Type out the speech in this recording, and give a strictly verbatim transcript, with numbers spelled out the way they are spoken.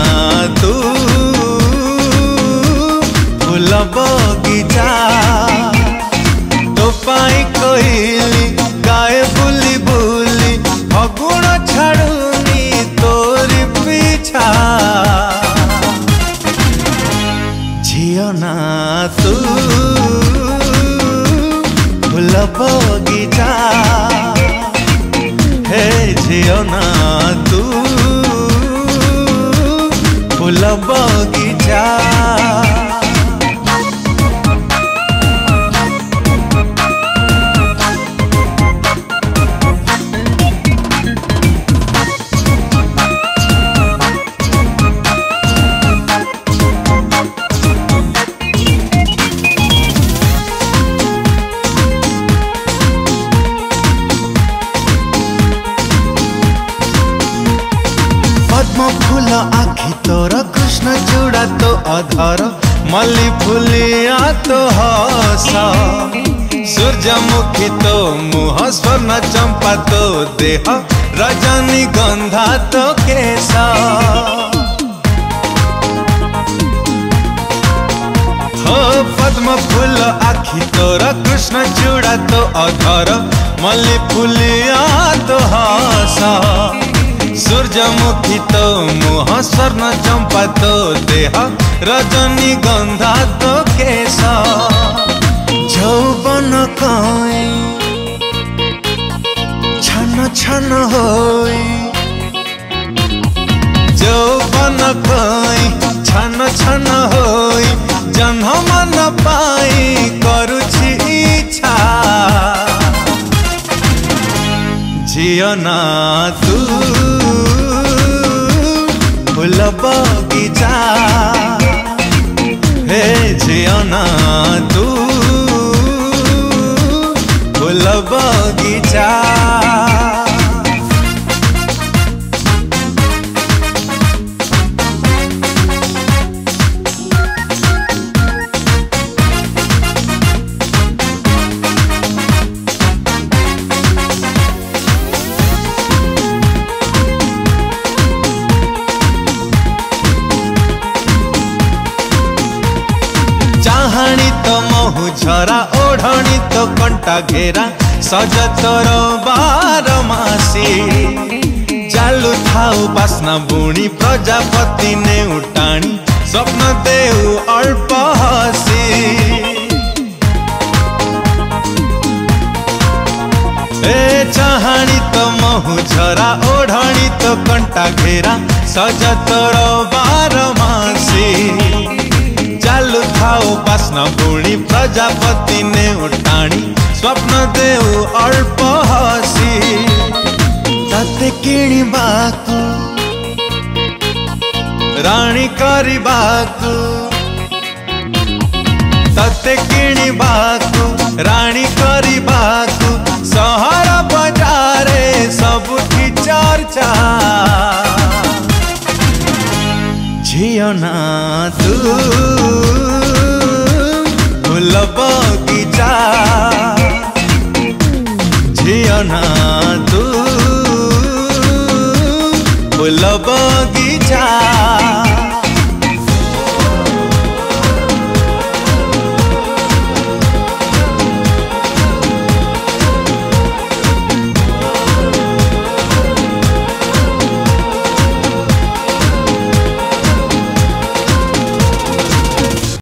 तू फूल बगीचा तो पाई कहली गाए बुली बुली फगुण छाड़ुनी तोरी पीछा झियो ना तू फूल बगीचा हे झियो ना तू फूल बगीचा। पद्म फूल आखि तोर कृष्ण चूड़ा तो अधर मल्ली फुलिया तो हस सूर्यमुखी तो मुह स्वर्ण चंपा तो देह रजनी गंधा तो केश हो पद्म फूल आखि तोर कृष्ण चूड़ा तो अधर मल्ली फुलिया तो हस सूर्यमुखी तो मुह स्वर्ण चंपा तो देह रजनी गंधा तो केश यौवन कई छन छन होई यौवन कई छन छन होई जन्म मन पाई करुछि इच्छा झियो ना तू फूल बगीचा हे झियो ना तू फूल बगीचा। चाहाणी तो महु झरा ओढ़णी तो कंटा घेरा सज तोर बार मासी चालू थाऊ बासना बुणी प्रजापति ने उठाणी स्वप्न देऊ अल्प हसी ए चाहाणी तो महु झरा ओढ़णी तो कंटा घेरा सज तोर बार मासी चालू थाऊ बासना बुणी प्रजापति ने उठाणी स्वप्न देऊ अल्प हसी तते किणिबाकु राणी करिबाकु तते किणिबाकु राणी करिबाकु सहर बजारे सबुठी चर्चा झियो ना तू फूल बगीचा झियो ना तू फूल बगीचा।